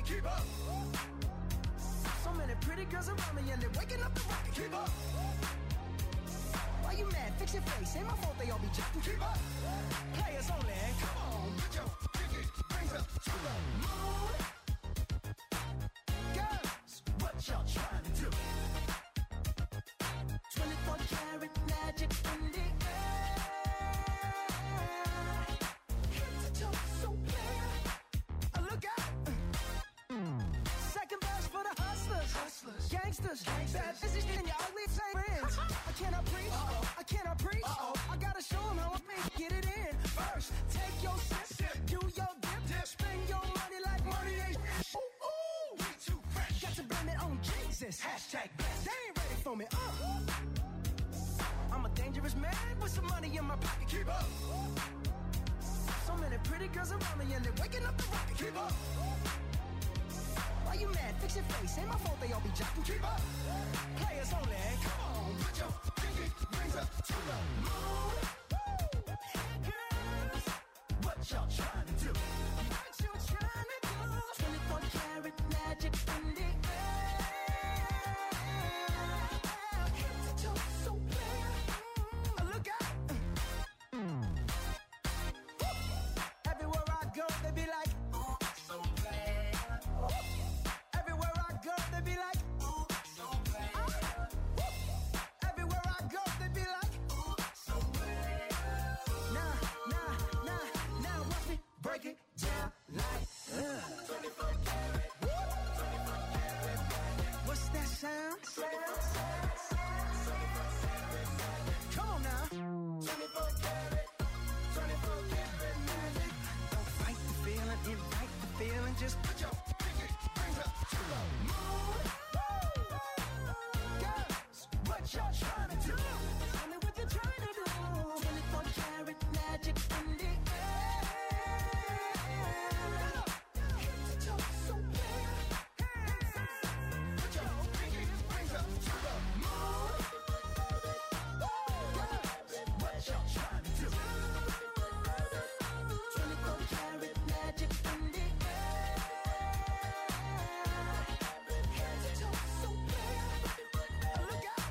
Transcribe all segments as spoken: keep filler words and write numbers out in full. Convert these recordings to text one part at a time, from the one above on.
keep up. So many pretty girls around me and they're waking up the rocket, keep up. Why you mad? Fix your face. Ain't my fault they all be jacking, keep up. Players only, come on, put your pinky rings up to the moon. Girls, what y'all trying to do? twenty-four karat magic in the air. Head to toe, so clear. Look out. Second verse for the hustlers, hustlers, gangsters, gangsters. Bad business and your ugly friends. I cannot preach, Uh-oh. I cannot preach. Uh-oh. I gotta show them how I make get it in. First, take your sip, sip. Do your dip, dip, spend your money like money ain't. Ooh, ooh, we too fresh. Got to blame it on Jesus. Hashtag blessed. They ain't ready for me. Uh. I'm a dangerous man with some money in my pocket. Keep up. So many pretty girls around me and they're waking up the rocket. Keep up. Why you mad? Fix your face. Ain't my fault they all be jocking. Keep up. Players only. Come on, put your pinky rings up to the moon. Girls, what y'all trying to do? What you trying to do? twenty-four karat magic in the air. Head to toe, so clear. Look out. Everywhere I go, they be like, ooh, so bad. Everywhere I go, they be like, ooh, so bad. Everywhere I go, they be like, ooh, so bad. Nah, nah, nah, now watch me break it down like uh. twenty-four karat, twenty-four karat magic. What's that sound? Sound, sound, sound. twenty-four karat magic. Come on now. twenty-four karat, twenty-four karat magic. Don't fight the feeling, invite the feeling. Just put your pinky rings up to the moon. Girls, what y'all trying to do? Tell me what you're trying to do. twenty-four karat magic in the air. Head to toe, so clear. Put your pinky rings up to the moon. Girls, what y'all trying to do? twenty-four karat magic in the air. Head to toe, so clear. Look out.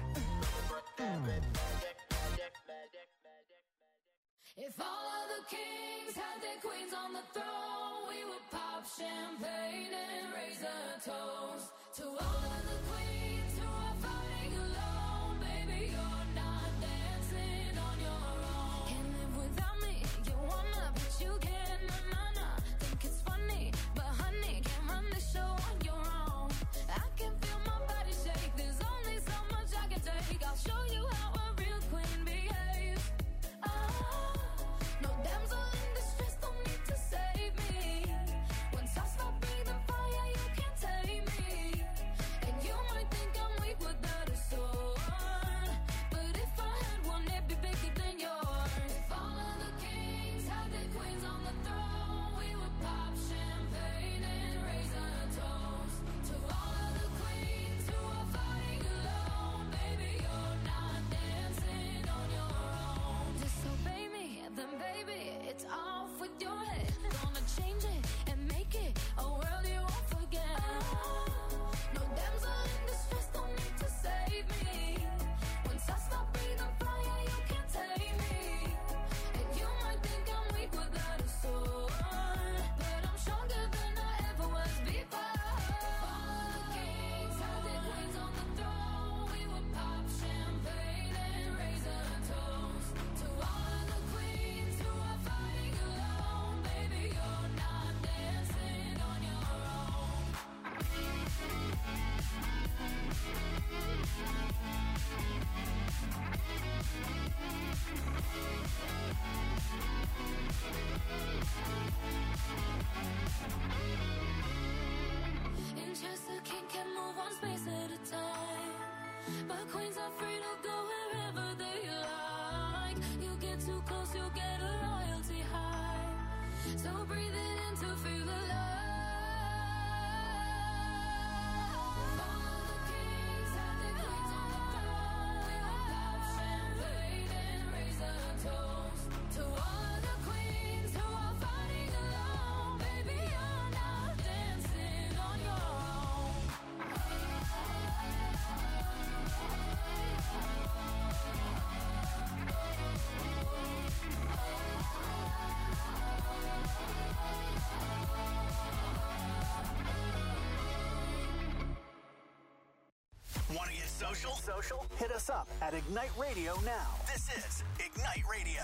If all of the kings had their queens on the throne, we would pop champagne and raise a toast to all of the queens who are fighting alone. Baby, you're not dancing on your own. Can't live without me, you wanna, but you can't. Na na na, think it's funny, but honey, can't run the show on your own. I can feel my body shake. There's only so much I can take. I'll show you how a real queen behaves. Ah, no damsel in distress, don't need to save me. Once I stop breathing fire, you can't tame me. And you might think I'm weak without a sword, but if I had one, it'd be bigger than yours. If all of the kings had their queens on the throne, we would pop champagne and raise a toast to all of the queens who are fighting alone. Baby, you're not dancing on your own. Disobey me, then baby, it's off with your head. Gonna change it and make it a world you won't forget. No damsel in distress, don't need to save me. Once I stop breathing fire, you can't tame me. And you might think I'm weak without a sword, but I'm stronger than I ever was before. All of the kings had their queens on the throne, we would pop champagne and raise a toast to all of the queens who are fighting alone. Baby, you're not dancing on your own. In Chester, king can move one space at a time, but queens are free to go wherever they like. You get too close, you get a royalty high. So breathe it in to feel alive. All of the kings had their queens on the throne. We would pop champagne and raise a toast to all of the queens who are fighting alone. Baby, you're not dancing on social? Social? Hit us up at Ignite Radio now. This is Ignite Radio.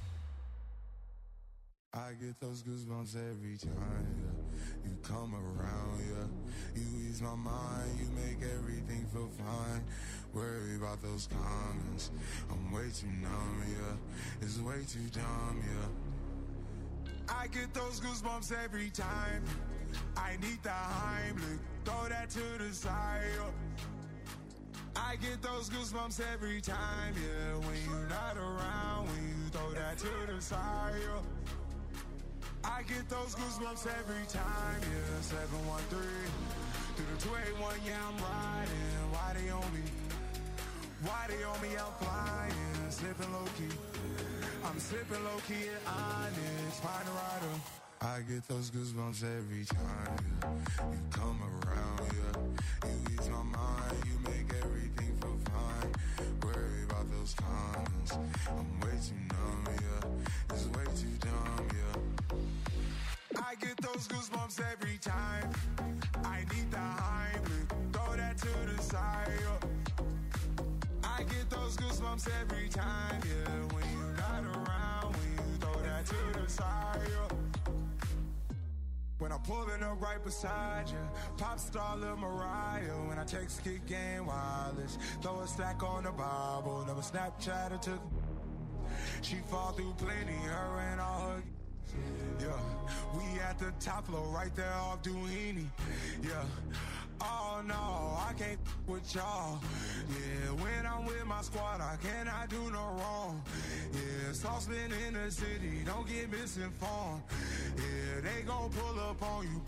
I get those goosebumps every time, yeah. You come around, yeah. You ease my mind, you make everything feel fine. Worry about those comments, I'm way too numb, yeah. It's way too dumb, yeah. I get those goosebumps every time. I need the Heimlich, throw that to the side, yeah. I get those goosebumps every time, yeah. When you're not around, when you throw that to the side, yeah. I get those goosebumps every time, yeah. seven one three, through the two eight one, yeah, I'm riding. Why they on me? Why they on me? I'm flying, slipping low-key. I'm slipping low-key at Onyx, find a rider. I get those goosebumps every time, yeah. You come around, yeah. You ease my mind, you make everything feel fine. Worry about those comments, I'm way too numb, yeah. It's way too dumb, yeah. I get those goosebumps every time. I need the Heimlich, throw that to the side, yeah. I get those goosebumps every time, yeah. When you're not around, when you throw that to the side, yeah. When I'm pulling up right beside you, pop star Lil Mariah. When I text kick game wireless, throw a stack on the Bible. Never Snapchat or took. She fall through plenty, her and all her. Yeah, we at the top floor, right there off Duini. Yeah. Oh no, I can't with y'all. Yeah, when I'm with my squad, I cannot do no wrong. Yeah, sauce been in the city, don't get misinformed. Yeah, they gon' pull up on you.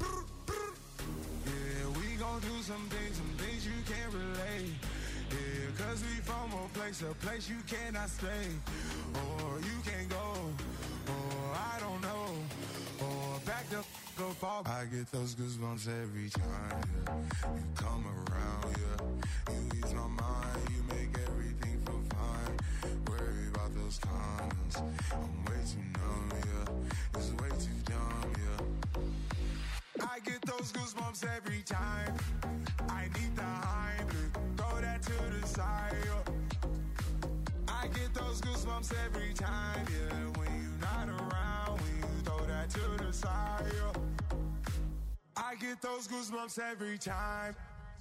Yeah, we gon' do some things, some things you can't relate. Yeah, cause we from a place, a place you cannot stay. Or you can't go, or I don't know. Or back the go fall. I get those goosebumps every time, yeah. You come around, yeah. You ease my mind, you make everything feel fine. Worry about those comments, I'm way too numb, yeah. It's way too dumb, yeah. I get those goosebumps every time. I need the Heimlich, throw that to the side, yeah. I get those goosebumps every time, yeah. When you're not around, when you throw that to the side, yeah. I get those goosebumps every time.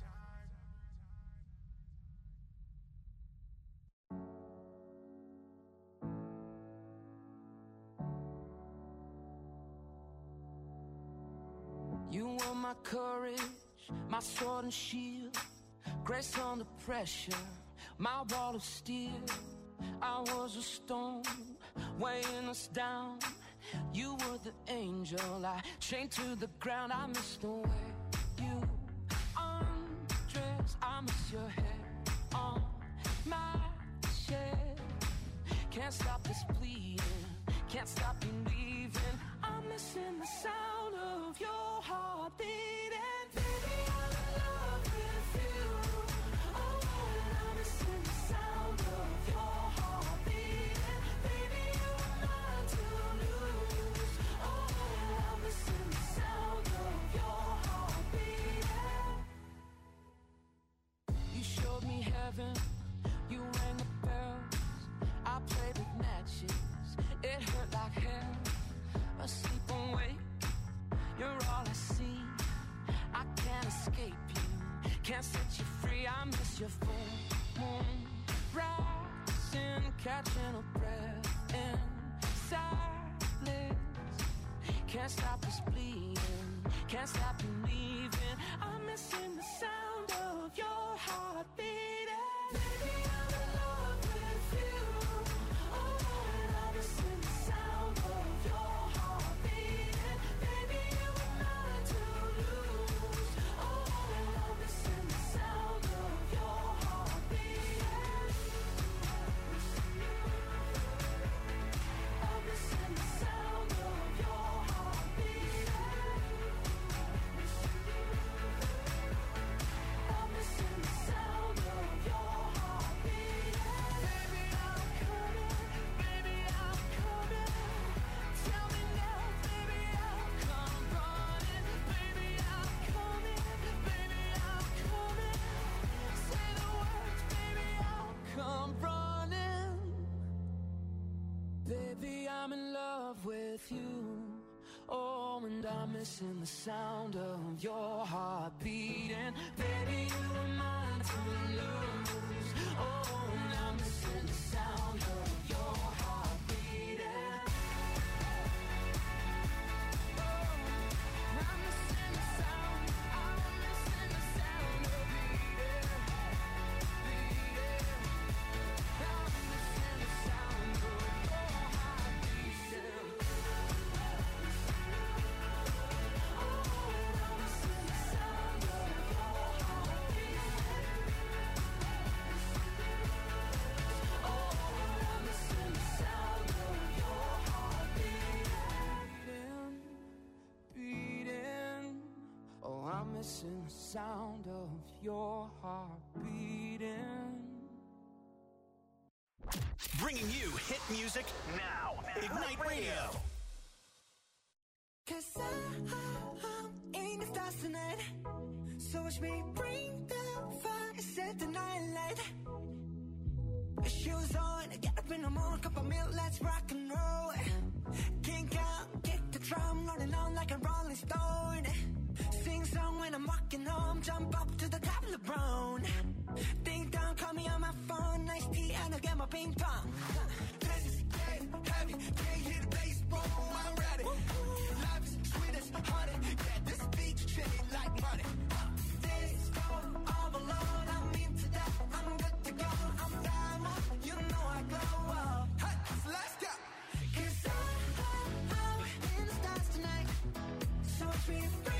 You were my courage, my sword and shield, grace under pressure, my wall of steel. I was a stone weighing us down. You were the angel I chained to the ground. I miss the way you undress. I miss your hair on my shed. Can't stop this bleeding, can't stop you leaving. I'm missing the sound of your heart beating. Baby, I'm in love with you. Oh, and I'm missing the sound of your heart beating. Baby, you are mine to lose. Oh, and I'm missing the sound of your heart beating. You showed me heaven, you rang the bells. I played with matches, it hurt like hell. Asleep awake, you're all I see. I can't escape you, can't set you free. I miss your full moon rising, catching a breath in silence. Can't stop this bleeding, can't stop you leaving. I'm missing the sound of your heart beating. Baby, I'm in love with you. Oh, and I'm missing the sound of your heart beating. Baby, you were mine to lose. Oh, and I'm missing the sound of your heart beating. I'm missing the sound of your heart beating. with you. Oh, and I'm missing the sound of your heart beating. Baby, you were mine to lose. Oh, and I'm missing the sound of your heart beating. Oh, I'm missing the sound, I'm missing the sound of beating, beating. I'm missing the sound of your heart beating. Missing the sound of your heart beating. Bringing you hit music now. Ignite Radio. Cause I, I'm in the stars tonight. So watch me bring the fire, set the night light. Shoes on, get up in the morning, cup of milk, let's rock and roll. Kink out, kick the drum, rolling on like a rolling stone. Sing song when I'm walking home, jump up to the top of the brown. Ding dong, call me on my phone, nice tea and I'll get my ping pong. This is getting heavy, can't hear the bass, boom, I'm ready. Life is sweet as honey, yeah, this beach chain like money. This go all alone, I'm into that, I'm good to go, I'm diamond, you know I glow up. Hey, so let's go. Cause I, I'm in the stars tonight, so watch me bring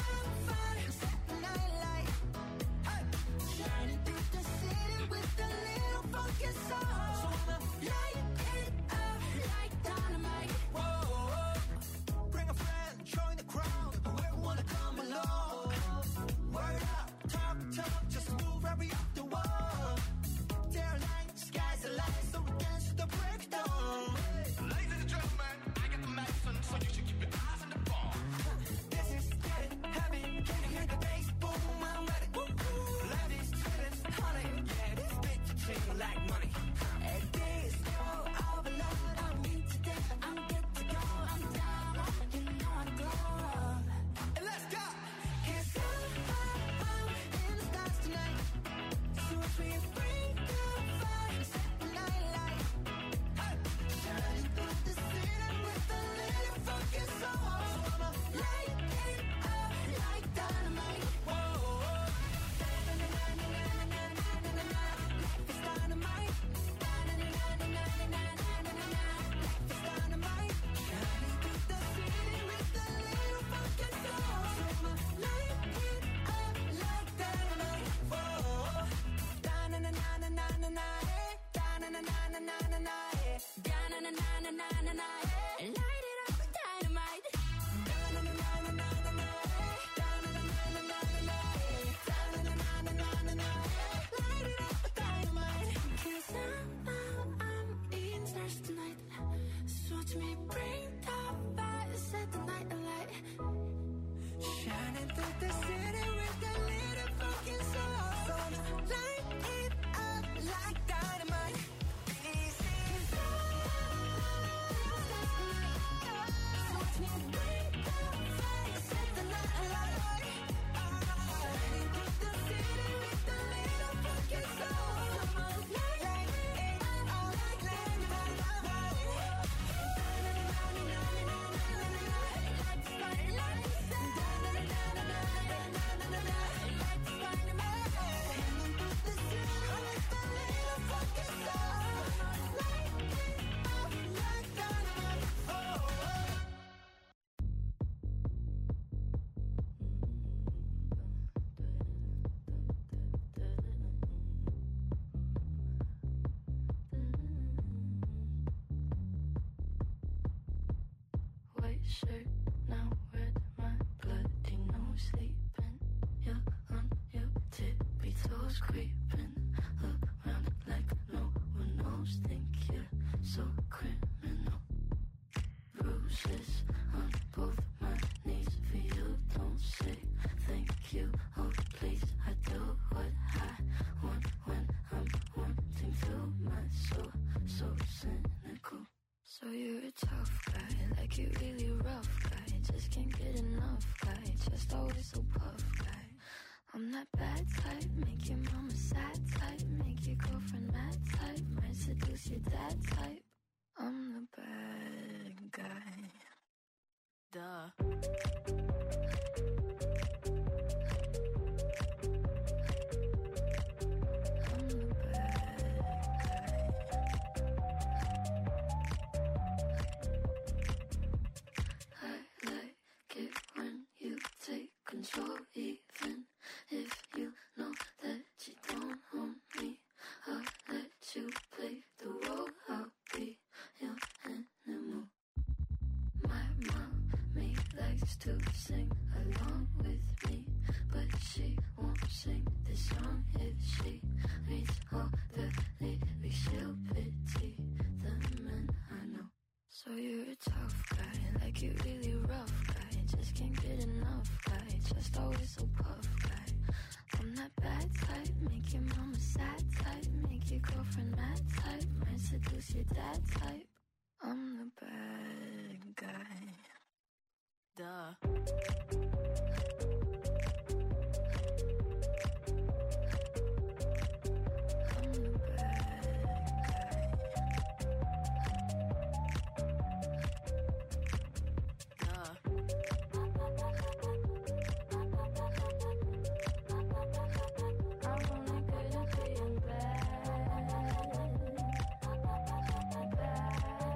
Shirt now red, my bloody nose sleeping. You're on your tippy toes creeping around like no one knows. Think you're so criminal. Bruises on both my knees for you. Don't say thank you. Oh please, I do what I want when I'm wanting to. My soul so cynical. So you're a tough guy, like like you really rough guy. Just can't get enough guy. Just always so puff guy. I'm that bad type, make your mama sad type, make your girlfriend mad type, might seduce your dad type. I'm the bad guy. Duh. I'm the bad guy. I like it when you take control, even if you know that you don't own me. I'll let you play the role, I'll be your animal. My mommy likes to sing along with me, but she won't sing this song if she reads all the lyrics. She'll pity the men I know. So you're a tough guy, like you really rough guy. Just can't get enough guy, just always so puff guy. I'm that bad type, make your mama sad type, make your girlfriend mad type, might seduce your dad type. I'm the bad guy. Duh. I'm the bad guy. Duh. I'm only good at being bad. Bad.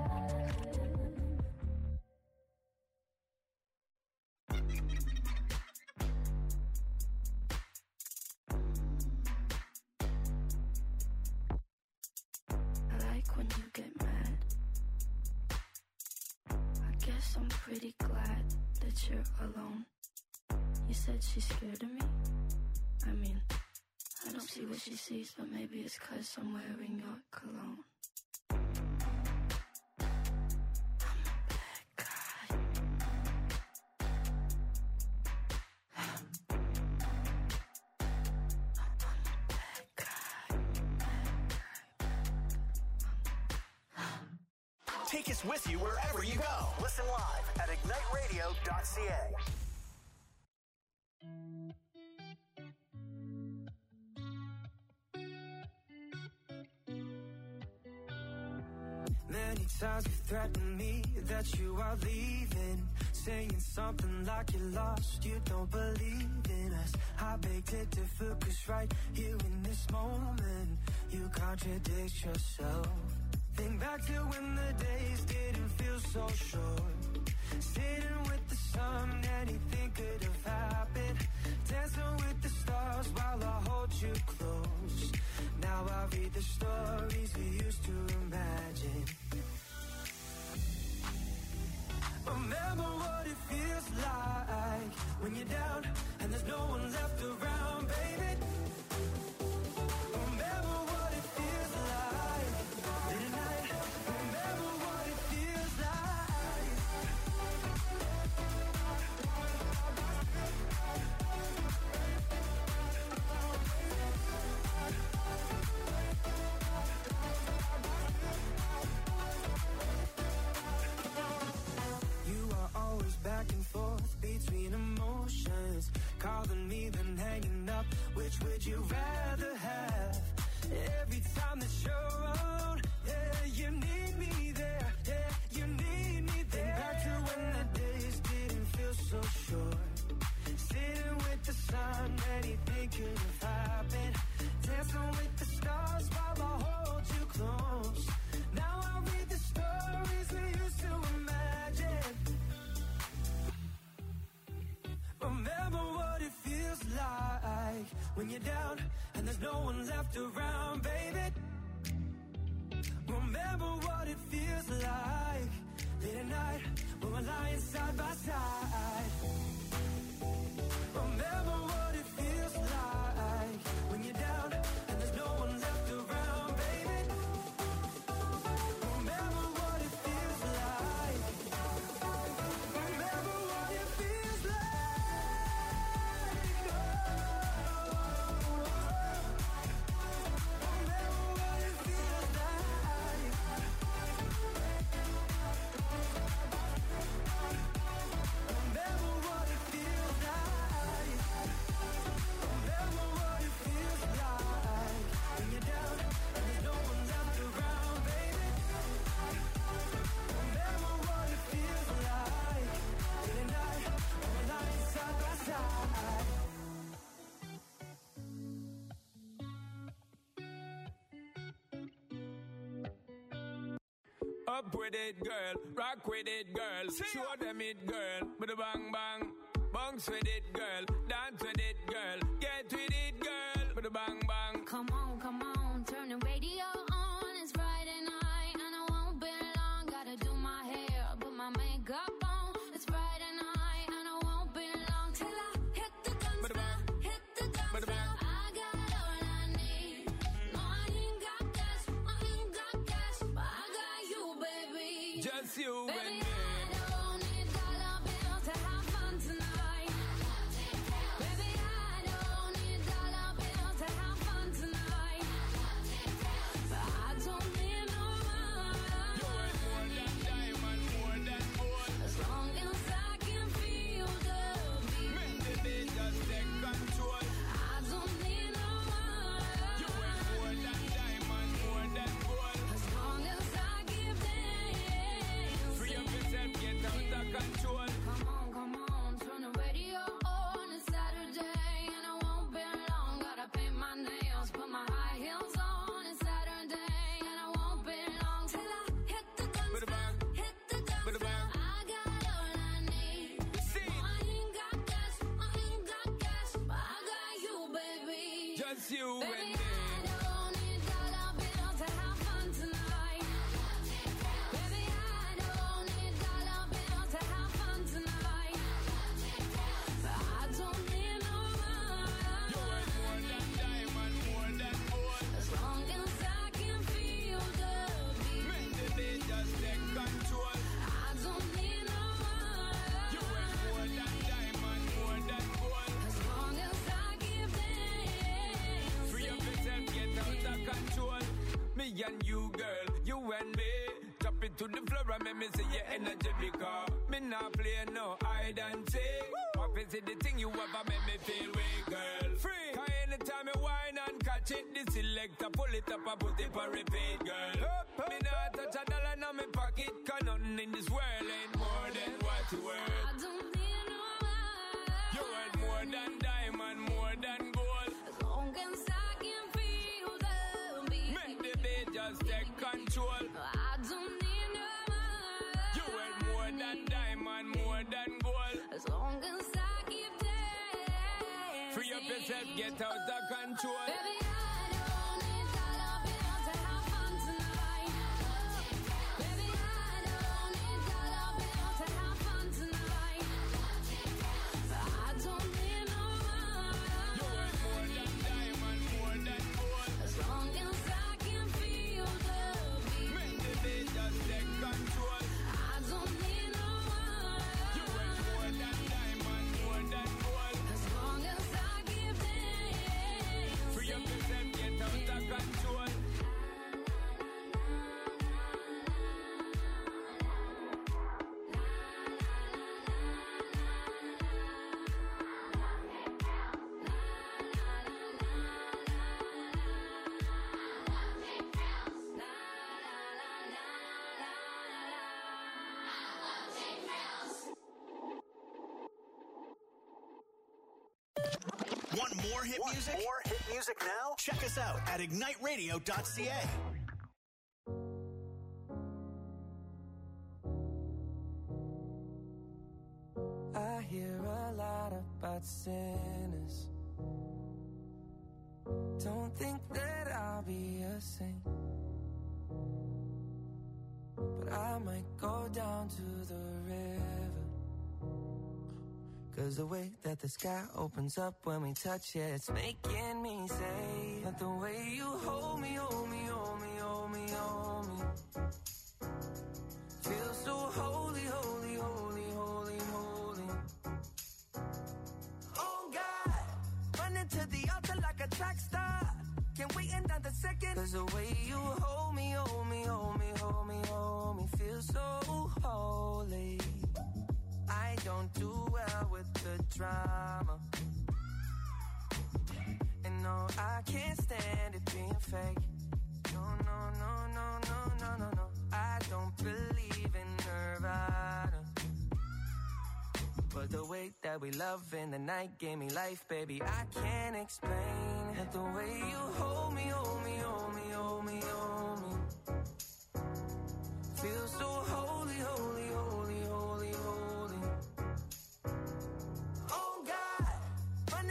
I like when you get mad. I guess I'm pretty glad that you're alone. You said she's scared of me? I mean, I don't see what she sees, but maybe it's 'cause I'm wearing your cologne. I'm a bad guy. I'm a bad guy. Take us with you wherever you go. Listen live at ignite radio dot c a. Many times you threatened me that you are leaving, saying something like you're lost, you don't believe in us. I beg to differ, 'cause right here in this moment, you contradict yourself. Think back to when the days didn't feel so short, sitting with the sun, anything could have happened, dancing with the stars while I hold you close. Now I read the stories we used to imagine. Remember what it feels like when you're down and there's no one left around, baby. Remember what it feels like late at night. Remember what it feels like. You are always back and forth between emotions, calling me then hanging up. Which would you rather have? Every time that you're around, yeah, you need me there, yeah, you need me there. Think back to when the days didn't feel so short, sitting with the sun, anything could have happened, dancing with the stars while I hold you close. Now I read the stories we used to imagine. Remember what it feels like when you're down and there's no one left around, baby. Remember what it feels like late at night when we're lying side by side. Remember what it feels like when you're down and there's no one left around, baby. Remember what it feels like. Remember what it feels like. Remember what it feels like. Up with it, girl. Rock with it, girl. Show them it, girl. With a bang bang. Bounce with it, girl. Dance with it, girl. Get with it, girl. With a bang bang. Come on, come on, turn the radio on. It's Friday night and I won't be long. Gotta do my hair, put my makeup on. It's Friday night and I won't be long till I hit the dance floor, hit the dance floor. I got all I need. No, I ain't got cash, I ain't got cash, but I got you, baby. Just you Baby, and me. I don't need dollar bills to have fun tonight. Baby, I don't need dollar bills to have fun tonight. But I don't need no You money. ain't more than diamond, more than gold. As long as I can feel the beat. Make the beat just take control. I don't need no You ain't more money. than diamond, more than gold. As long as I give dance. Free up yourself, get out of control. Come on, come on, turn the radio on. It's Saturday and I won't be long. Gotta paint my nails, put my high heels on. It's Saturday and I won't be long till I hit the dance With a floor, bang. hit the dance With a floor. bang. I got all I need. See. No, I ain't got cash, I ain't got cash, but I got you, baby. Just you and Baby, me. I don't need dollar bills to have fun tonight. Baby, I don't need dollar bills to have fun tonight. But I don't need no You ain't more money. than diamond, more than gold. As long as I can feel the beat. Make the beat just take control. I don't need no You ain't more money. than diamond, more than gold. As long as I give dance. Free up yourself, get out of control. Me and you, girl, you and me. Drop it to the floor and make me see your energy because me not play no hide and seek. What is it the thing you ever make me feel weak, girl? Free. Cause anytime you whine and catch it, the selector pull it up and put it for repeat, girl. Me not touch a dollar in my pocket, cause nothing in this world ain't more than what you worth. I don't need no money. You worth more than diamond, more than gold. As long as I can feel the beat. Make the beat just take control. I don't need no money. You worth more than diamond, more than gold. As long as I keep dancing. Free up yourself, get out of control. Baby, I don't need dollar bills to have fun tonight. Baby, I don't need dollar bills to have fun tonight. But I don't need no You worth more money. than diamond, more than gold. As long as I can feel the beat. Make the beat just take control. I don't need no You worth more money. than diamond, more than gold. As long as I give dance. Free up yourself, get out of control. Want more hit Want music? more hit music now? Check us out at ignite radio dot c a. I hear a lot about sinners. Don't think that I'll be a saint, but I might go down to the river. Cause the way that the sky opens up when we touch it, it's making me say that the way you hold me, hold me, hold me, hold me, hold me, feels so holy, holy, holy, holy, holy. Oh God, running to the altar like a track star. Can't wait another second. Cause the way you hold me, hold me, hold me, hold me, hold me, feels so holy. I don't do well with the drama, and no, I can't stand it being fake. No, no, no, no, no, no, no, no. I don't believe in Nirvana, but the way that we love in the night gave me life, baby. I can't explain that the way you hold me, hold me, hold me, hold me, hold me, feels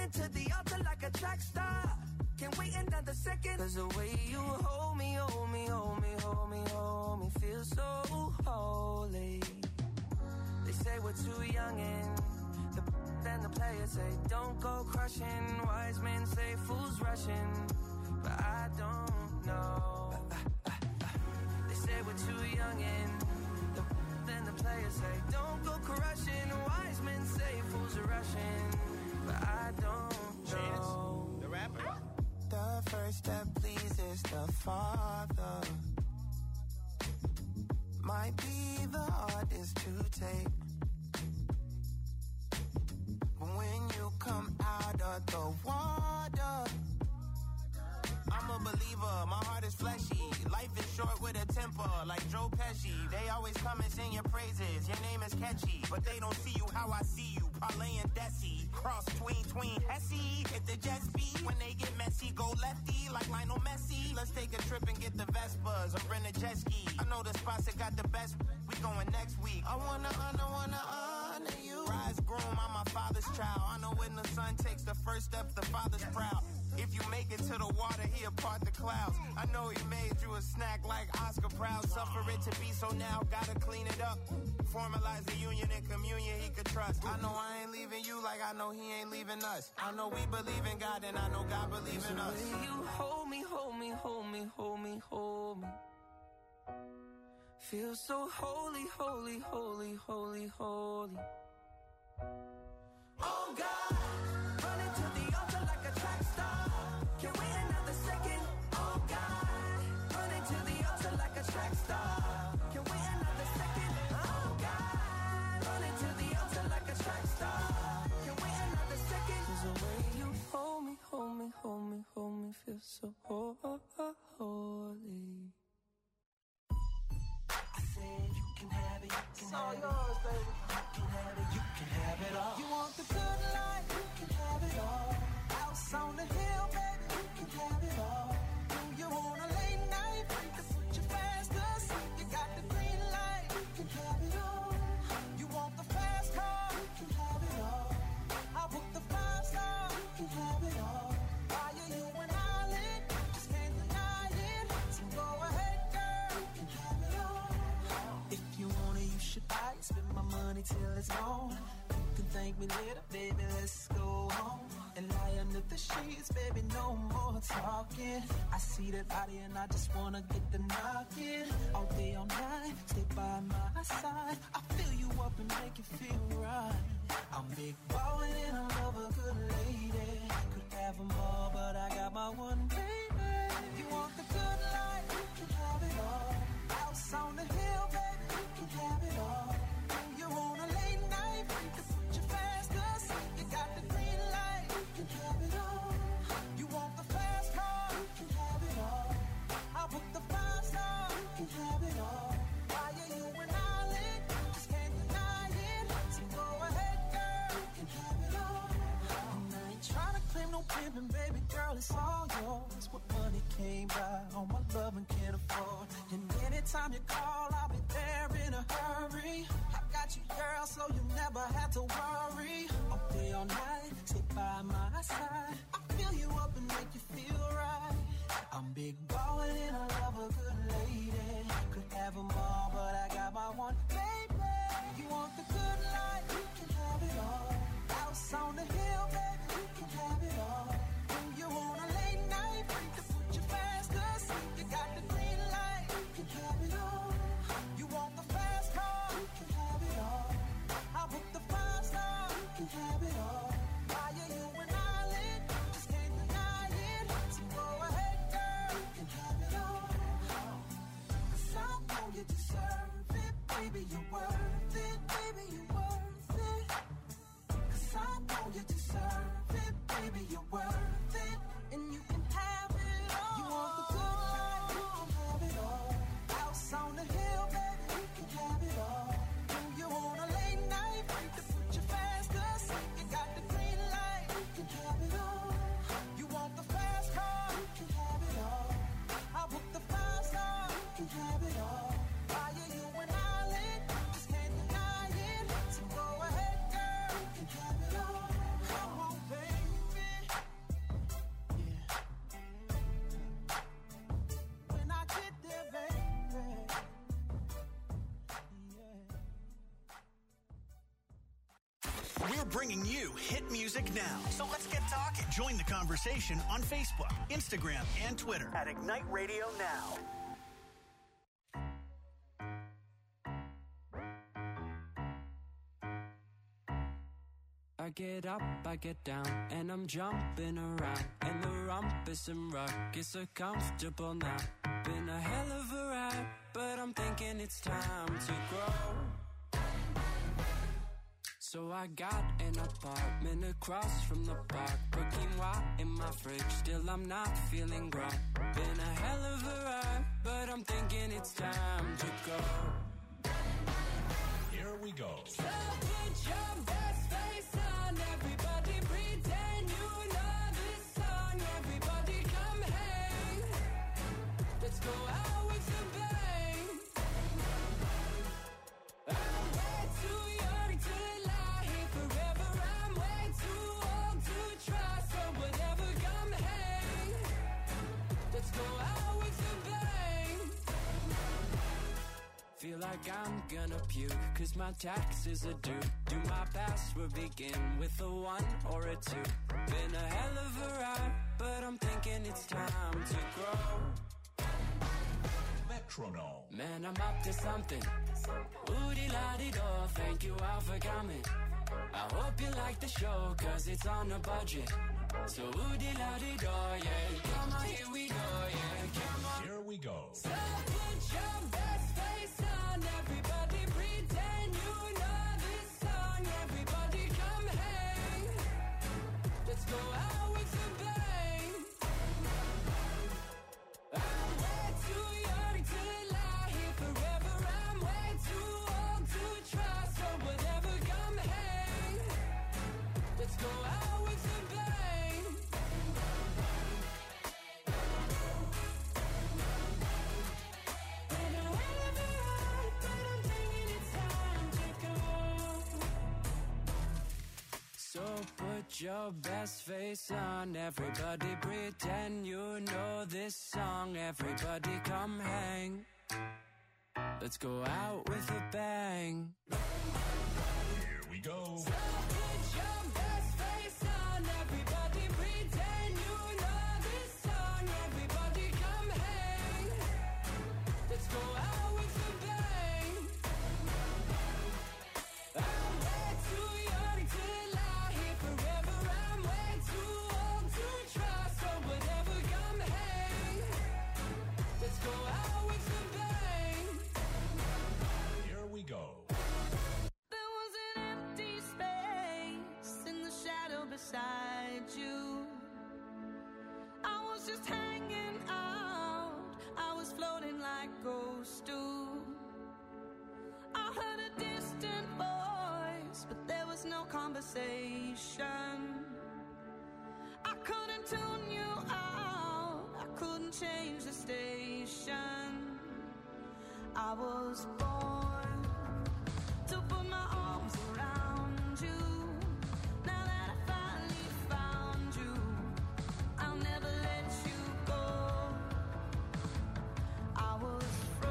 Running to the altar like a track star. Can't wait another second. Cause the way you hold me, hold me, hold me, hold me, hold me, feel so holy. They say we're too young and the then the players say don't go crushing. Wise men say fools rushing, but I don't know. They say we're too young and the then the players say don't go crushing. Wise men say fools are rushing, but I don't know. Chance, the rapper. The first step pleases the Father. Might be the hardest to take. But when you come out of the water, I'm a believer, my heart is fleshy. Life is short with a temper, like Joe Pesci. They always come and sing your praises, your name is catchy. But they don't see you how I see you, Parlay and Desi. Cross tween, tween, Hesse. Hit the jet speed, when they get messy, go lefty, like Lionel Messi. Let's take a trip and get the Vespas, or rent a jet ski. I know the spots that got the best, we going next week. I wanna honor, wanna honor you. Rise groom, I'm my father's child. I know when the son takes the first step, the father's proud. If you make it to the water, he'll part the clouds. I know he made you a snack like Oscar Proud. Suffer it to be, so now gotta clean it up. Formalize the union and communion he could trust. I know I ain't leaving you like I know he ain't leaving us. I know we believe in God and I know God believes in us. The way you hold me, hold me, hold me, hold me, hold me. Feel so holy, holy, holy, holy, holy. Oh God, running to the altar like a track star. Can't wait another second. Oh God, running to the altar like a track star. Can't wait another second. Oh God, running to the altar like a track star. Can't wait another second. 'Cause the way you hold me, hold me, hold me, hold me, feel so holy. I said you can have it, you can It's all have it. yours, baby. You can have it, you can have it all. You want the good life, you can have it all. House on the hill, baby, you can have it all. You want a late night, to put you fast asleep. You got the green light, you can have it all. You want the fast car, you can have it all. I book the five star, you can have it all. Why are you an island? Just can't deny it. So go ahead, girl, you can have it all. If you want it, you should buy it. Spend my money till it's gone. You can thank me later, baby, let's go home. And lie under the sheets, baby, no more talking. I see that body and I just wanna get the knocking. All day, all night, stay by my side. I fill you up and make you feel right. I'm big ballin' and I love a good lady. Could have them all, but I got my one baby. You want the good life, you can have it all. House on the hill, baby, you can have it all. You want a late night, to put you fast asleep. You got the green light, you can have it all. You want the fast car, you can have it all. I book the five star, you can have it all. Why are you an island? Just can't deny it. So go ahead, girl, you can have it all. And I ain't trying to claim no pimpin', baby girl, it's all yours. What money came by, all my love and can't afford. And anytime you call, I'll be there in a hurry. I got you, girl, so you never have to worry. All day, all night, stay by my side. I fill you up and make you feel right. I'm big ballin' and I love a good lady. Could have them all, but I got my one baby. You want the good life, you can have it all. House on the hill, baby, you can have it all. When you want a late night, to put you fast asleep. You got the green light, you can have it all. You want the fast car, you can have it all. I book the five star, you can have it all. Why are you an island? Just can't deny it. So go ahead, girl, you can have it all. 'Cause I know you deserve it, baby, you're worth it, baby, you're worth it. 'Cause I know you deserve it, baby, you're worth it. And you can have it all. You want the good life, you can have it all. House on the hill, baby, you can have it all. When you want a late night, to put you fast asleep. You got the green light, you can have it all. You want the fast car, you can have it all. I book the five star, you can have it all. Why are you an island? Just can't deny it. So go ahead, girl, you can have it all. Come on, baby. bringing you hit music now. So let's get talking. Join the conversation on Facebook, Instagram, and Twitter at Ignite Radio Now. I get up, I get down, and I'm jumping around. And the rumpus and ruckus are comfortable now. Been a hell of a ride, but I'm thinking it's time to grow. So I got an apartment across from the park. Put quinoa in my fridge, still I'm not feeling right. Been a hell of a ride, but I'm thinking it's time to go. Here we go. So put your best face on, everybody pretend you know this song. Everybody come hang, let's go out with a bang. I'm way too young to lie here forever. I'm way too old to try, so whatever, come hang, let's go out with a bang. Feel like I'm gonna puke, cause my taxes are due. Do my password begin with a one or a two? Been a hell of a ride, but I'm thinking it's time to grow. Metronome. Man, I'm up to something. Oodie-la-dee-do, thank you all for coming. I hope you like the show, cause it's on a budget. So oodie-la-dee-do, yeah. Come on, here we go, yeah. Come on. Here we go. So put your best face on, everybody pretend you know this song. Everybody come hang, let's go out with a bang. I'm way too young to lie here forever. I'm way too old to try, so whatever, come hang, let's go out with a bang. Been a hell of a ride, but I'm thinking it's time to go. So put your best face on, everybody pretend you know this song. Everybody come hang, let's go out with a bang. Here we go. So put your best face on, everybody pretend you know this song. Everybody come hang, let's go out with a bang. I'm way too young to lie here forever. I'm way too old to try, so whatever, come hang, let's go out with a bang. Here we go. There was an empty space in the shadow beside you. I was just hanging out. I was floating like ghosts do. I heard a distant voice, but there was no conversation. I couldn't tune you out. I couldn't change the station. I was born to put my arms around you. Now that I finally found you, I'll never let you go. I was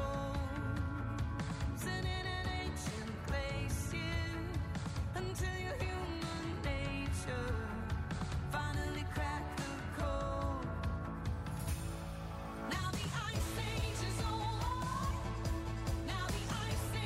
frozen in an ancient place here until your human nature finally cracked the code. Now the ice age is over. Now the ice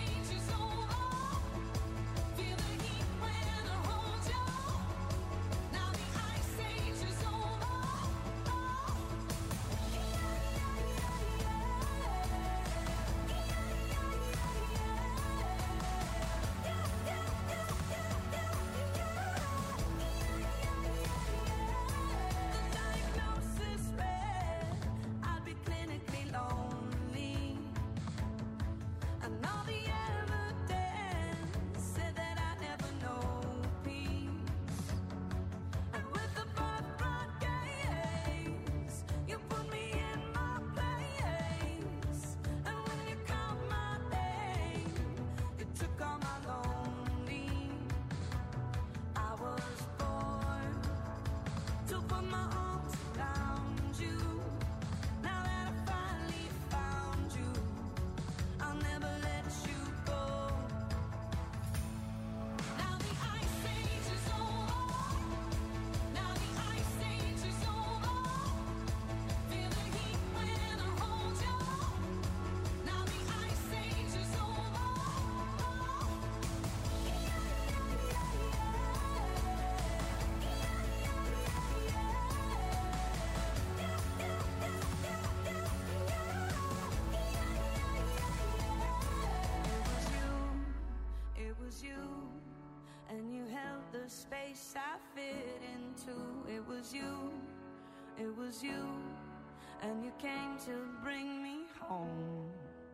the space I fit into. It was you, it was you, and you came to bring me home.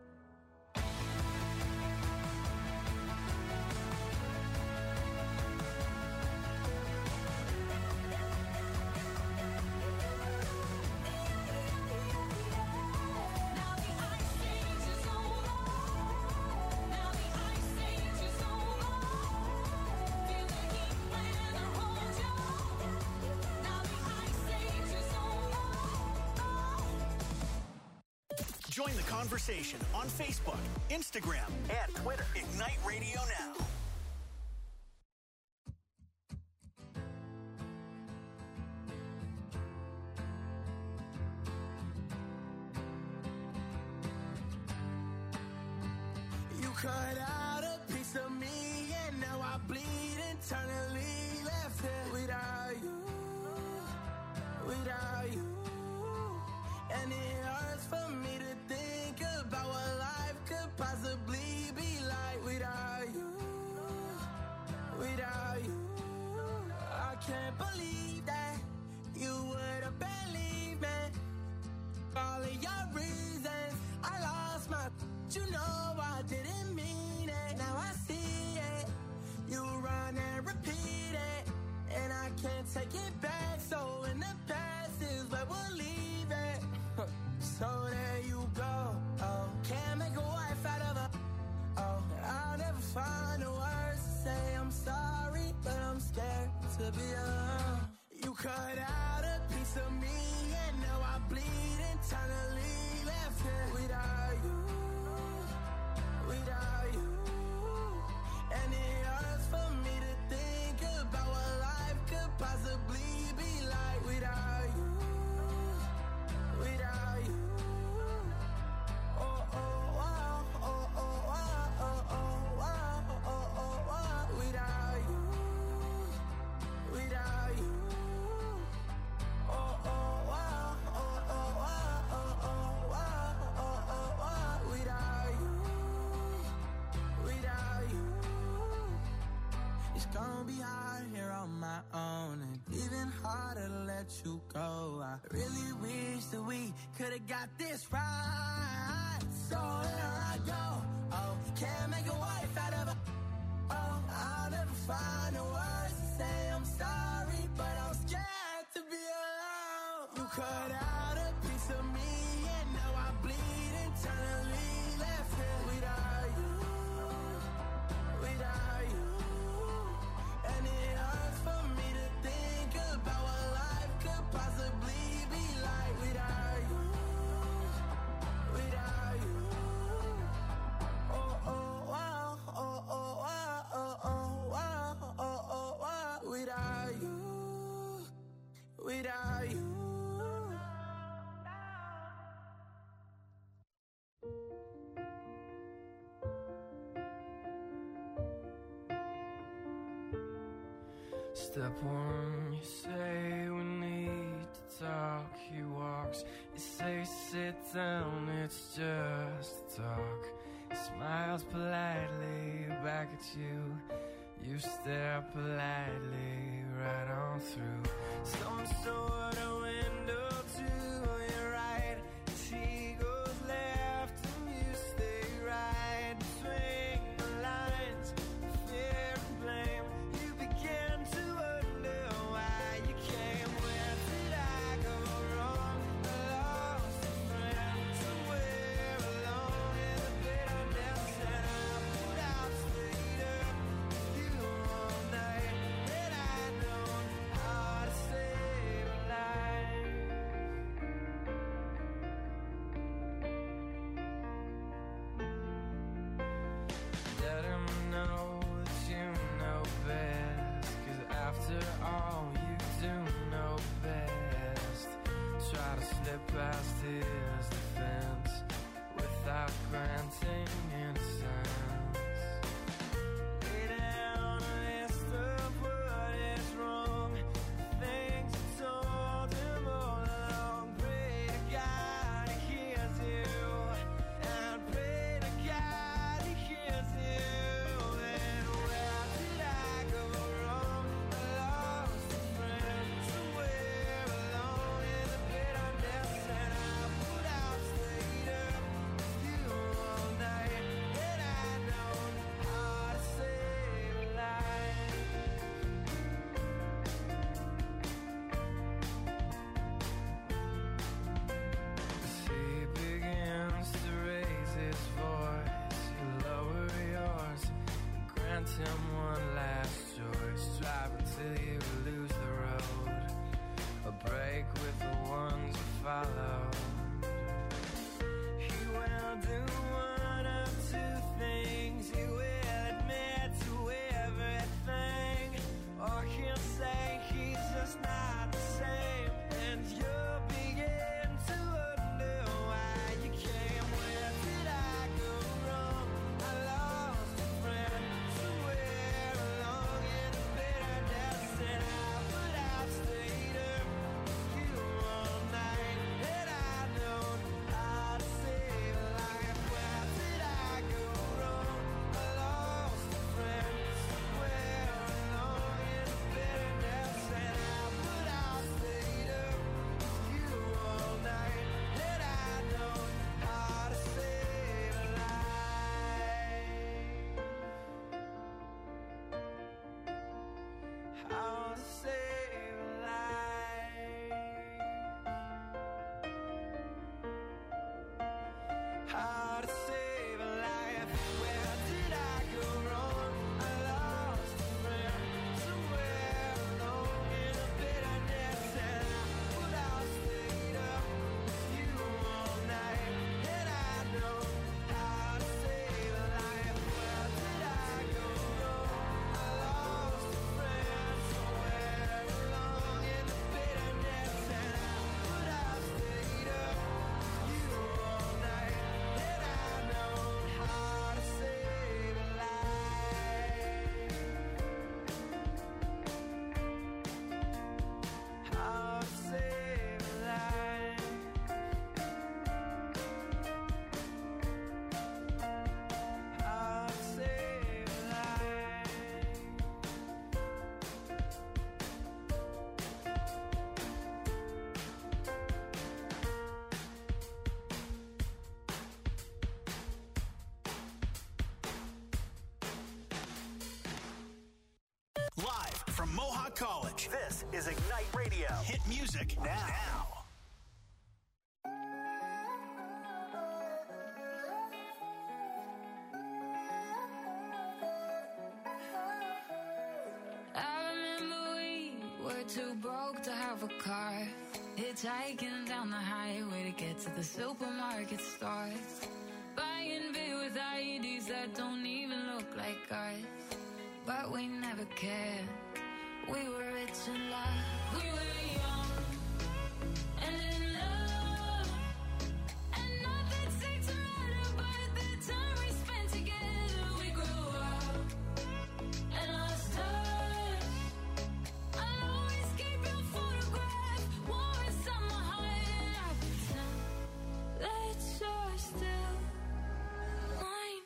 Join the conversation on Facebook, Instagram, and Twitter. Ignite Radio Now. You cut out a piece of me, and now I bleed internally. Left here without you, without you, and it hurts for me to think about what life could possibly be like without you, without you. I can't believe that you would have believed me. All of your reasons, I lost my. You know I didn't mean it. Now I see it. You run and repeat it, and I can't take it back. So in the past is where we'll leave it. So there you go. Oh, can't make a wife out of her. Oh, I'll never find the words to say I'm sorry, but I'm scared to be alone. You cut out a piece of me, and now I bleed internally. Left here without you, without you, and it hurts for me to think about what life could possibly be like without you, without you. Oh, oh, oh, oh, oh, oh, oh, oh, oh, oh, oh, without you, without you. Oh, oh, oh, oh, oh, oh, oh, oh, oh, oh, oh, without you, without you. It's gonna be hard here on my own, and even harder to let you go. I really wish that we could've got this right. So here I go. Oh, can't make a wife out of her. Oh, I'll never find the words to say I'm sorry, but I'm scared to be alone. You cut out a piece of me, and now I bleed internally. Left here without you, without you, and it hurts for me to think about what life could possibly be like without you, without you. Oh, oh, oh, oh, oh, oh, oh, oh, oh, oh, oh, without you, without you. Step one, you say we need to talk. He walks, you say sit down, it's just talk. He smiles politely back at you. You stare politely right on through some sort of window to your right. As he goes left and you stay right between the lines of fear and blame. You begin to wonder why you came. Where did I go wrong? I lost a friend somewhere alone in the bitterness, and I put out straight up with you all night. And I know how to save a life. Let him know that you know best, 'cause after all you do know best. Try to slip past his defense without granting innocence. Lay down a list of what is wrong, the things you told him all along. Pray to God he hears you, and pray to God he hears you. And where did I go wrong? grant him one last choice. Drive until you lose the road, or break with the ones you follow. He will do one of two things. He will admit to everything, or he'll say he's just not the same, and you'll begin to wonder why you came. Where did I go wrong? I lost a friend somewhere along in the bitterness, and I would have stayed up with you all night, and I know how to save a life. Where did I go wrong? I lost a friend somewhere along in the bitterness, and I would have stayed up with you all night, and I know how to save a life. How to save a life. How to save a life. Where did I go wrong? I lost a friend somewhere along in the bitterness, and I would have stayed up with you all night, and I know how to save a life. Where did I go wrong? I lost a friend somewhere along in the bitterness, and I would have stayed up with you all night, and I know how to save a life. How to save a life. How to save a life. Live from Mohawk College, this is Ignite Radio. Hit music now. I remember we were too broke to have a car, hitchhiking down the highway to get to the supermarket stores, buying beer with I E Ds that don't even look like ours. But we never cared. We were rich in love. We were young and in love, and nothing seemed to matter but the time we spent together. We grew up and lost touch. I'll always keep your photograph warm inside my heart, and I pretend that you're still mine.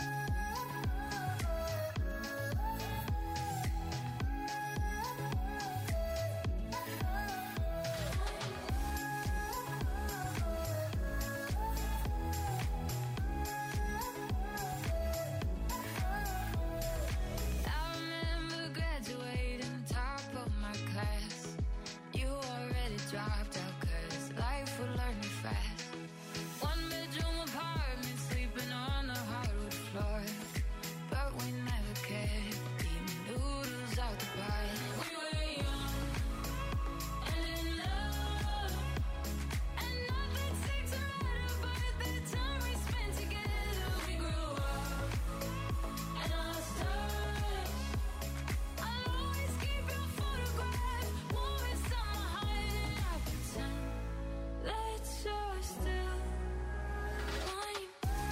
I remember graduating top of my class. You already dropped out 'cause life would learn you fast. One bedroom apartment, sleeping on the hardwood floor, but we never cared. Eating noodles out the bar. We were young and in love, and nothing seemed to matter but the time we spent together. We grew up and lost touch. I'll always keep your photograph warm inside my heart, and I pretend that you're still mine.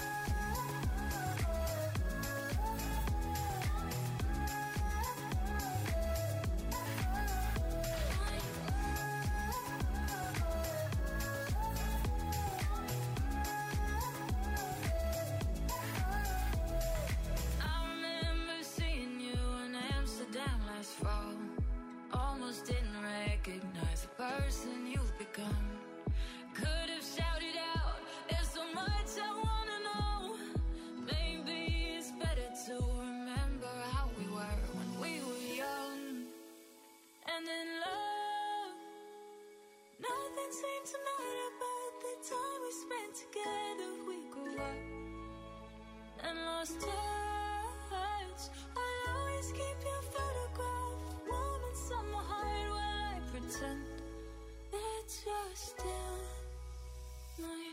I remember seeing you in Amsterdam last fall. Almost didn't recognize the person you've become. Could have shouted out, there's so much I wanna know. Maybe it's better to remember how we were when we were young and in love. Nothing seemed to matter but the time we spent together. We grew up and lost touch. I'll always keep your photograph warm inside my heart while I pretend that you're still mine.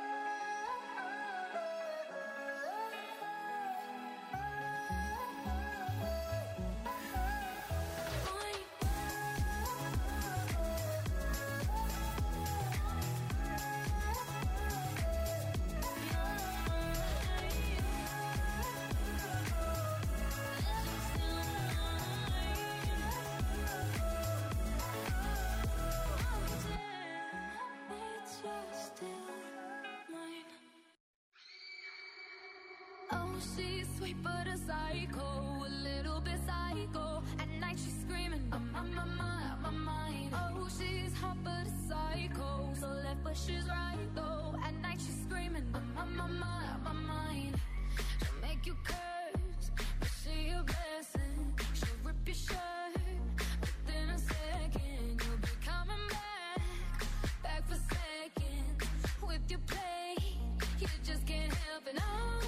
Oh, she's sweet but a psycho, a little bit psycho. At night she's screaming, I'm on my mind, my mind. Oh, she's hot but a psycho, so left but she's right though. At night she's screaming, I'm on my mind, my mind. She'll make you curse, but she a blessing. She'll rip your shirt within a second. You'll be coming back, back for seconds with your play. You just can't help it, no.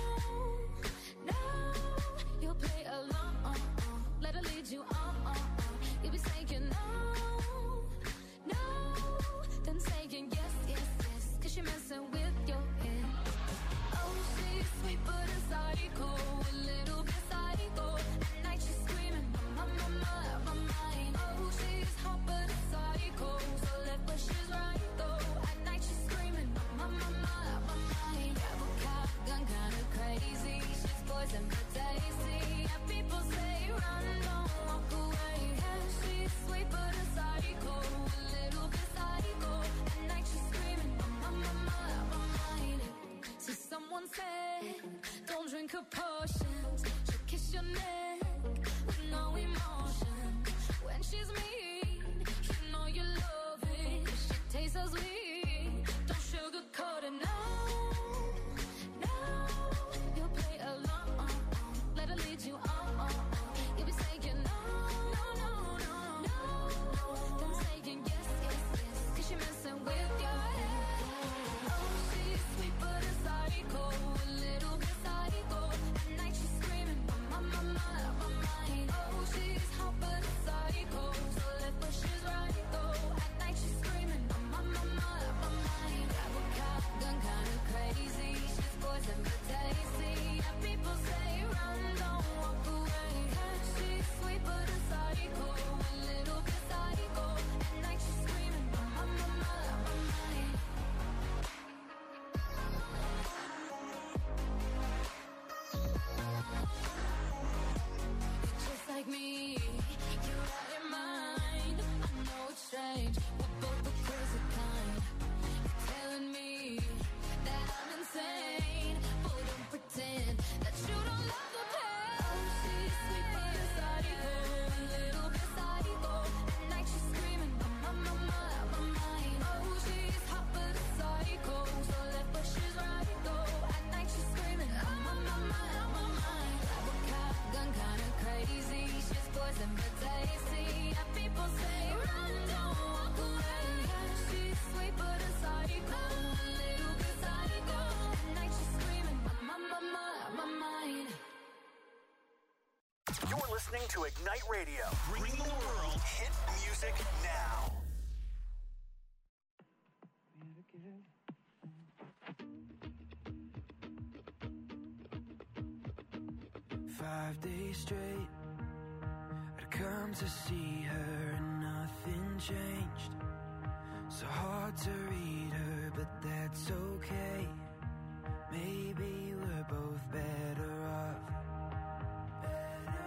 No, you'll play along, uh, uh, let her lead you on, uh, uh. You'll be saying no, no, then saying yes, yes, yes, cause you're messing with your head. Oh, she's sweet but a psycho, a little bit psycho. At night she's screaming, my, my, my, my mind. Oh, she's hot but a psycho, so left but she's right though. At night she's screaming, my, my, my, my mind. Grab a cop, gun kinda crazy. She's poison but tasty. Yeah, people say run, don't walk away. Yeah, she's sweet but a psycho, a little bit psycho. At night she's screaming, my, my, my, my mind. See, someone said, don't drink her potions. She'll kiss your neck with no emotion. When she's mean, you know you love it. She tastes so sweet, don't sugarcoat it, no. No, you'll play along, uh, uh, let her lead you on, uh, uh. You'll be saying no, no, no, no, no, then saying yes, yes, yes, cause you're messing with your head. Oh, she's sweet but a psycho, a little bit psycho. At night she's screaming, my, my, my, my mind. Oh, she's hot but a psycho, so left but she's right though. At night she's screaming, my, my, my, my mind. Grab a cop, gun kinda crazy. She's poison but tasty. Yeah, people say run, don't walk away. Yeah, she's sweet but a psycho, a little bit psycho. At night she's screaming, my, my, my, my mind. Just like me, you're out your mind. I know it's strange, we're both the crazy kind. You're telling me that I'm insane, but don't pretend that you don't love the pain. Oh, she's sweet but a psycho, a little bit psycho. At night she's screaming, my, my, my, my mind. Oh, she's hot but a psycho, so left but she's right though. At night she's screaming, my, my, my, my mind. Grab a cop, gun kinda crazy. She's poison but tasty. Yeah, people say run, don't walk away. Yeah, she's sweet but a psycho, a little bit psycho. At night she's screaming, my, my, my, my mind. You're listening to Ignite Radio, bringing the world hit music now. Five days straight, I'd come to see her and nothing changed. So hard to read her, but that's okay. Maybe we're both better off. Better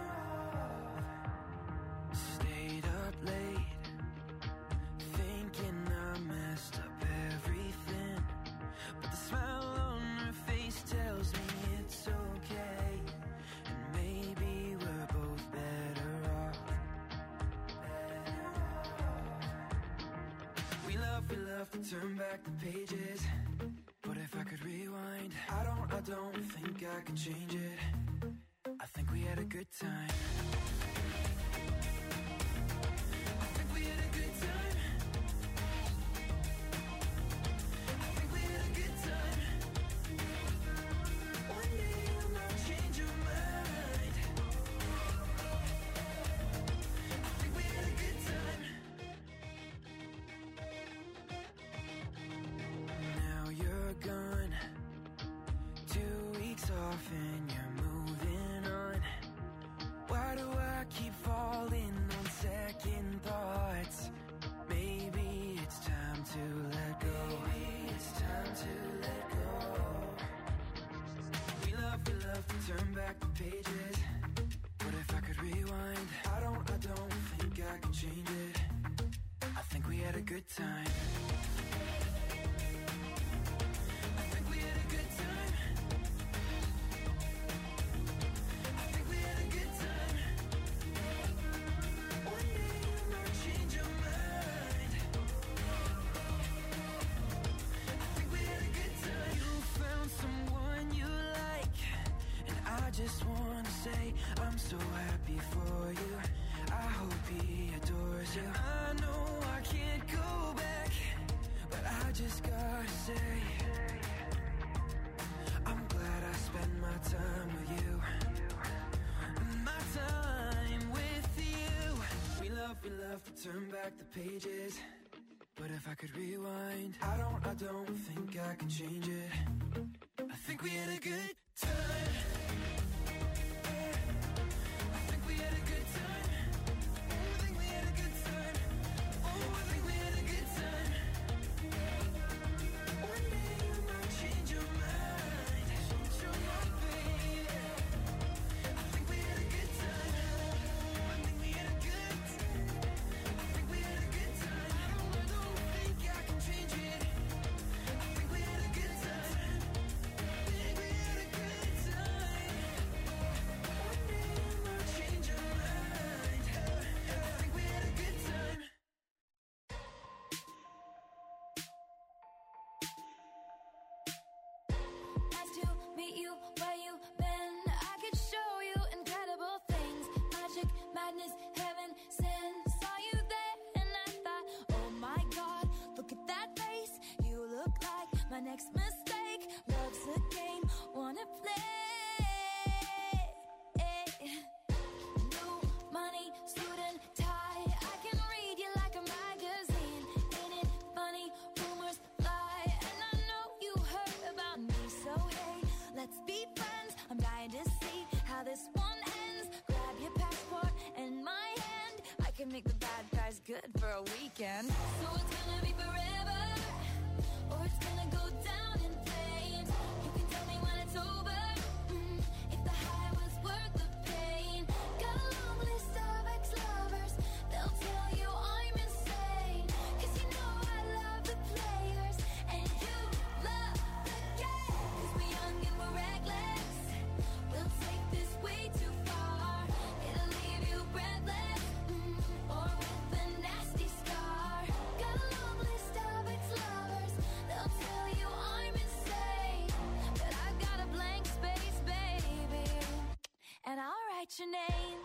off. Stayed up late, thinking I messed up everything. But the smile on her face tells me it's okay. And maybe we're both better off. Better off. We love, we love to turn back the pages. But if I could rewind, I don't, I don't think I could change it. I think we had a good time. I think we had a good time. I think we had a good time. One day you might change your mind. had a good time. I think we had a good time. I think we had a good time. One day you might change your mind. I think we had a good time. You found someone you like, and I just wanna say I'm so happy for you. I hope he adores you. I know I can't go back, but I just gotta say I'm glad I spent my time with you. My time with you. We love, we love to turn back the pages, but if I could rewind, I don't, I don't think I can change it. I think we had a good time. I think we had a good time. Oh, I think we had a good time. Oh, I think we had a good time. One day you might change your mind. Change your mind, baby. I think we had a good time. I think we had a good time. I think we had a good time. I don't, I don't think I can change it. I think we had a good time. I think we had a good time. One day you might change your mind. I think we had a good time. Nice to meet you where you been. I could show you incredible things. Magic, madness, heaven, sin. Saw you there and I thought, oh my God, look at that face. You look like my next mistake. Love's a game, wanna play. New money, suit and tie. I can read you like a magazine. Ain't it funny? Rumors fly, and I know you heard about me. So hey, let's be friends. I'm dying to see how this one ends. Grab your passport and my hand. I can make the bad guys good for a weekend. So it's gonna be forever, or it's gonna go down in flames. You can tell me when it's over, mm, if the high was worth the pain. Got a long list of ex-lovers, they'll tell you I'm insane. Cause you know I love the players, and you love the game. Cause we're young and we're reckless, we'll take this way too far. It'll leave you breathless, mm, or with a nasty scar. Got a long list of ex-lovers, they'll tell you I'm insane. But I got a blank space, baby, and I'll write your name.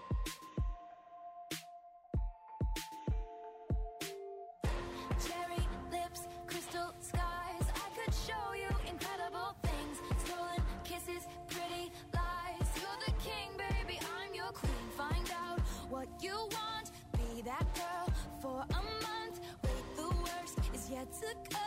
Cherry lips, crystal skies. I could show you incredible things. Stolen kisses, pretty lies. You're the king, baby, I'm your queen. Find out what you want. Be that girl for a month. Wait, the worst is yet to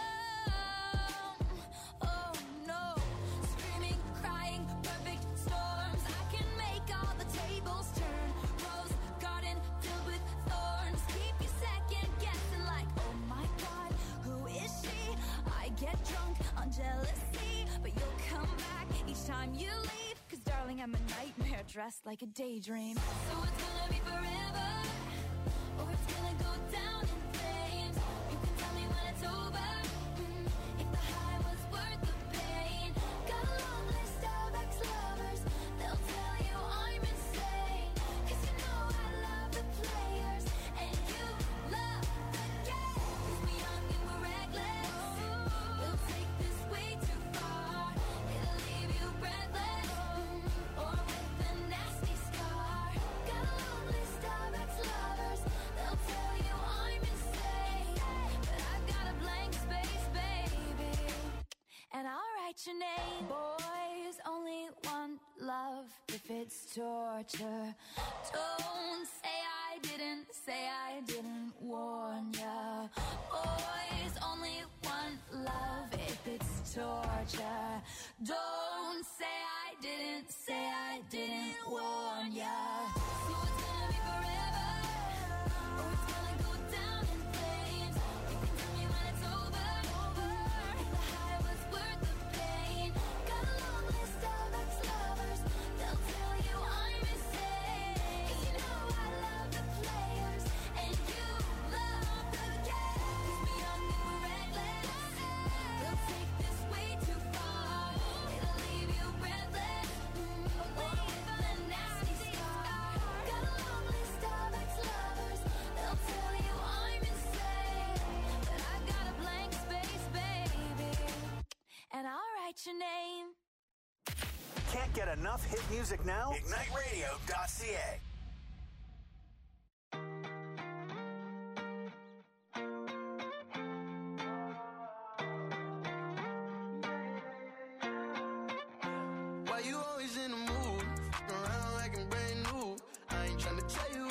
come. Oh no. Screaming, crying, perfect storms. I can make all the tables turn. Rose garden filled with thorns. Keep you second guessing like, oh my God, who is she? I get drunk on jealousy, but you'll come back each time you leave. Cause darling, I'm a nightmare dressed like a daydream. So it's gonna be forever, or it's gonna go down in flames. You can tell me when it's over, mm, if the high was worth the pain. Got a long list of ex-lovers, they'll tell you I'm insane. Cause you know I love the players, and you love the game. Cause we're young and we're reckless, we'll take this way too far. It'll leave you breathless, mm, or with a nasty scar. Got a long list of ex-lovers, they'll tell you I'm insane. But I've got a blank space, baby, and I'll write your name. Boys only want love if it's torture. Don't say I didn't, say I didn't warn ya. Boys only want love if it's torture. Don't say I didn't, say I didn't warn ya. So it's gonna be forever, or it's gonna go down in flames. You can tell me when it's over, if the high was worth the pain. Got a long list of ex-lovers, they'll tell you I'm insane. Cause you know I love the players, and you love Can't get enough hit music now? ignite radio dot c a. Why you always in the mood? Around like I'm brand new. I ain't tryna tell you